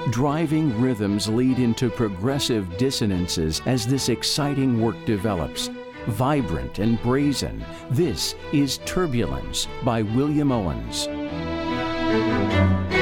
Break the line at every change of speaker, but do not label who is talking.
Driving rhythms lead into progressive dissonances as this exciting work develops. Vibrant and brazen, this is Turbulence by William Owens.